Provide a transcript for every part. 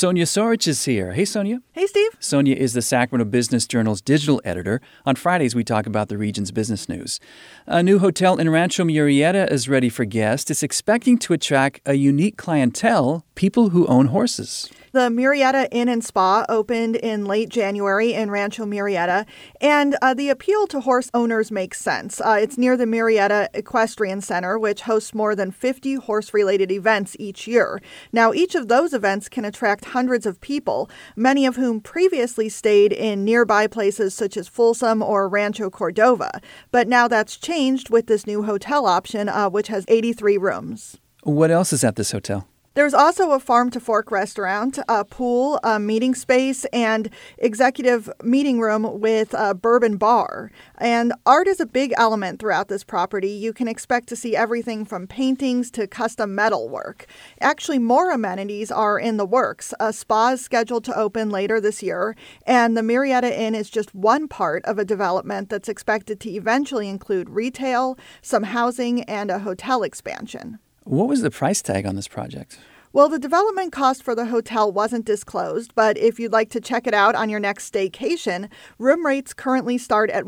Sonia Sorich is here. Hey, Sonia. Hey, Steve. Sonia is the Sacramento Business Journal's digital editor. On Fridays, we talk about the region's business news. A new hotel in Rancho Murrieta is ready for guests. It's expecting to attract a unique clientele, people who own horses. The Murrieta Inn and Spa opened in late January in Rancho Murrieta, and the appeal to horse owners makes sense. It's near the Murrieta Equestrian Center, which hosts more than 50 horse-related events each year. Now, each of those events can attract hundreds of people, many of whom previously stayed in nearby places such as Folsom or Rancho Cordova. But now that's changed with this new hotel option, which has 83 rooms. What else is at this hotel? There's also a farm-to-fork restaurant, a pool, a meeting space, and executive meeting room with a bourbon bar. And art is a big element throughout this property. You can expect to see everything from paintings to custom metal work. Actually, more amenities are in the works. A spa is scheduled to open later this year, and the Murrieta Inn is just one part of a development that's expected to eventually include retail, some housing, and a hotel expansion. What was the price tag on this project? Well, the development cost for the hotel wasn't disclosed, but if you'd like to check it out on your next staycation, room rates currently start at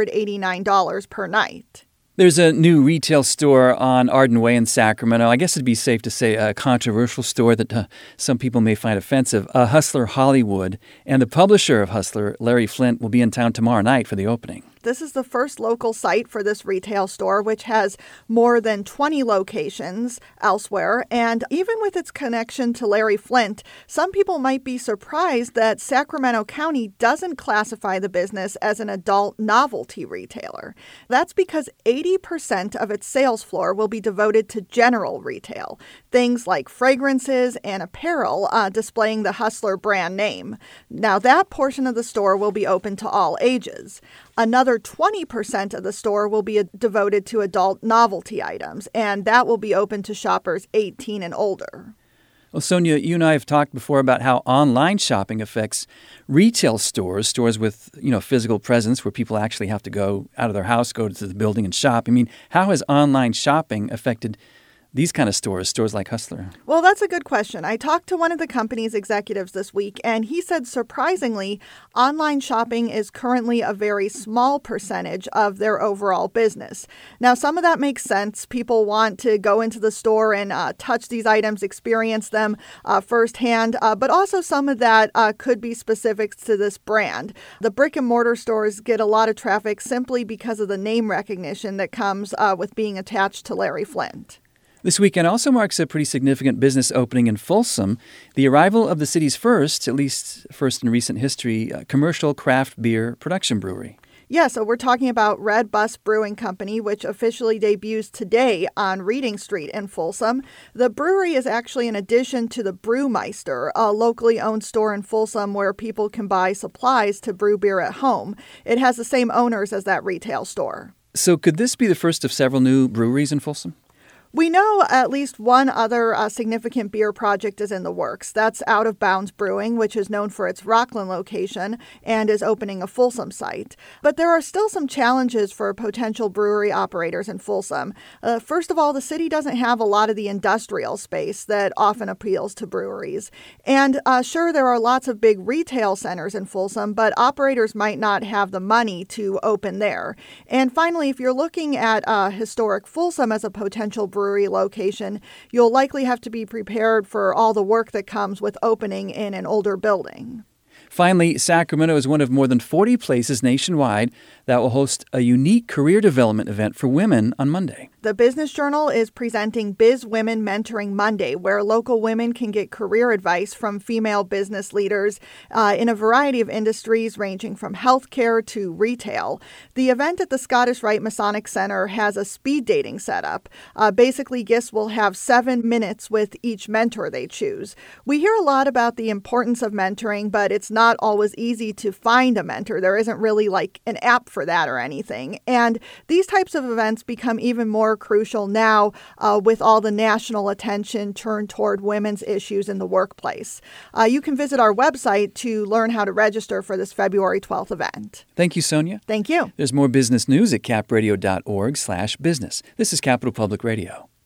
$189 per night. There's a new retail store on Arden Way in Sacramento. I guess it'd be safe to say a controversial store that some people may find offensive. Hustler Hollywood and the publisher of Hustler, Larry Flynt, will be in town tomorrow night for the opening. This is the first local site for this retail store, which has more than 20 locations elsewhere. And even with its connection to Larry Flynt, some people might be surprised that Sacramento County doesn't classify the business as an adult novelty retailer. That's because 80% of its sales floor will be devoted to general retail, things like fragrances and apparel displaying the Hustler brand name. Now, that portion of the store will be open to all ages. Another 20% of the store will be devoted to adult novelty items, and that will be open to shoppers 18 and older. Well, Sonia, you and I have talked before about how online shopping affects retail stores with, physical presence where people actually have to go out of their house, go to the building and shop. I mean, how has online shopping affected these kind of stores like Hustler? Well, that's a good question. I talked to one of the company's executives this week, and he said, surprisingly, online shopping is currently a very small percentage of their overall business. Now, some of that makes sense. People want to go into the store and touch these items, experience them firsthand, but also some of that could be specific to this brand. The brick and mortar stores get a lot of traffic simply because of the name recognition that comes with being attached to Larry Flynt. This weekend also marks a pretty significant business opening in Folsom, the arrival of the city's first, at least first in recent history, commercial craft beer production brewery. Yeah, so we're talking about Red Bus Brewing Company, which officially debuts today on Reading Street in Folsom. The brewery is actually an addition to the Brewmeister, a locally owned store in Folsom where people can buy supplies to brew beer at home. It has the same owners as that retail store. So could this be the first of several new breweries in Folsom? We know at least one other significant beer project is in the works. That's Out of Bounds Brewing, which is known for its Rockland location and is opening a Folsom site. But there are still some challenges for potential brewery operators in Folsom. First of all, the city doesn't have a lot of the industrial space that often appeals to breweries. And sure, there are lots of big retail centers in Folsom, but operators might not have the money to open there. And finally, if you're looking at historic Folsom as a potential brewery location, you'll likely have to be prepared for all the work that comes with opening in an older building. Finally, Sacramento is one of more than 40 places nationwide that will host a unique career development event for women on Monday. The Business Journal is presenting Biz Women Mentoring Monday, where local women can get career advice from female business leaders in a variety of industries ranging from healthcare to retail. The event at the Scottish Rite Masonic Center has a speed dating setup. Basically, guests will have 7 minutes with each mentor they choose. We hear a lot about the importance of mentoring, but it's not always easy to find a mentor. There isn't really like an app for that or anything. And these types of events become even more crucial now with all the national attention turned toward women's issues in the workplace. You can visit our website to learn how to register for this February 12th event. Thank you, Sonia. Thank you. There's more business news at capradio.org/business. This is Capital Public Radio.